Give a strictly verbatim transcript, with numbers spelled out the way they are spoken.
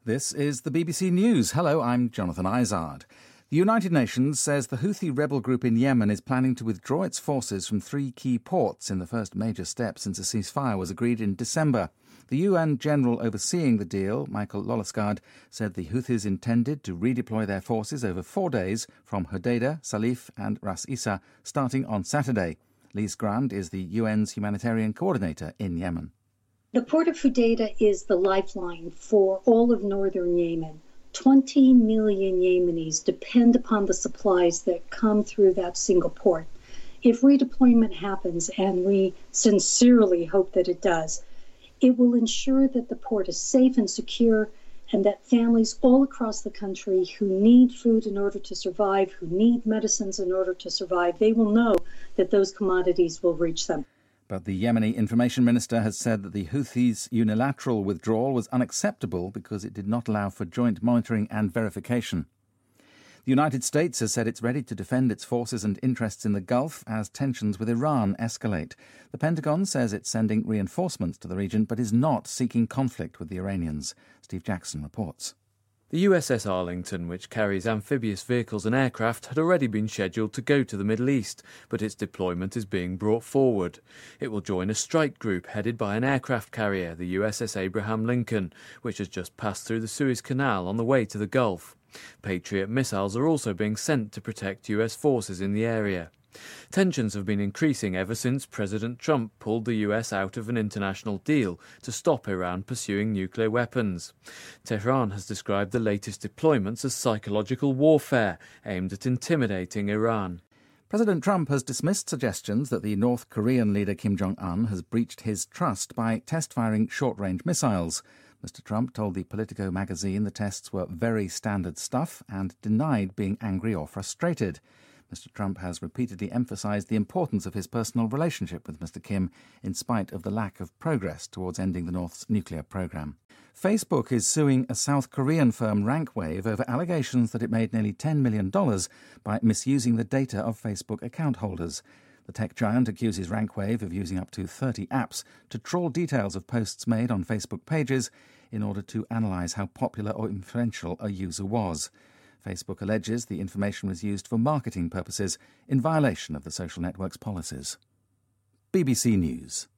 This is the B B C News. Hello, I'm Jonathan Izard. The United Nations says the Houthi rebel group in Yemen is planning to withdraw its forces from three key ports in the first major step since a ceasefire was agreed in December. The U N general overseeing the deal, Michael Lolosgard, said the Houthis intended to redeploy their forces over four days from Hodeidah, Salif and Ras Isa, starting on Saturday. Lise Grand is the U N's humanitarian coordinator in Yemen. The port of Hodeidah is the lifeline for all of northern Yemen. twenty million Yemenis depend upon the supplies that come through that single port. If redeployment happens, and we sincerely hope that it does, it will ensure that the port is safe and secure, and that families all across the country who need food in order to survive, who need medicines in order to survive, they will know that those commodities will reach them. But the Yemeni information minister has said that the Houthis' unilateral withdrawal was unacceptable because it did not allow for joint monitoring and verification. The United States has said it's ready to defend its forces and interests in the Gulf as tensions with Iran escalate. The Pentagon says it's sending reinforcements to the region but is not seeking conflict with the Iranians. Steve Jackson reports. The U S S Arlington, which carries amphibious vehicles and aircraft, had already been scheduled to go to the Middle East, but its deployment is being brought forward. It will join a strike group headed by an aircraft carrier, the U S S Abraham Lincoln, which has just passed through the Suez Canal on the way to the Gulf. Patriot missiles are also being sent to protect U S forces in the area. Tensions have been increasing ever since President Trump pulled the U S out of an international deal to stop Iran pursuing nuclear weapons. Tehran has described the latest deployments as psychological warfare aimed at intimidating Iran. President Trump has dismissed suggestions that the North Korean leader Kim Jong-un has breached his trust by test-firing short-range missiles. Mister Trump told the Politico magazine the tests were very standard stuff and denied being angry or frustrated. Mister Trump has repeatedly emphasized the importance of his personal relationship with Mister Kim in spite of the lack of progress towards ending the North's nuclear program. Facebook is suing a South Korean firm, Rankwave, over allegations that it made nearly ten million dollars by misusing the data of Facebook account holders. The tech giant accuses Rankwave of using up to thirty apps to trawl details of posts made on Facebook pages in order to analyse how popular or influential a user was. Facebook alleges the information was used for marketing purposes in violation of the social network's policies. B B C News.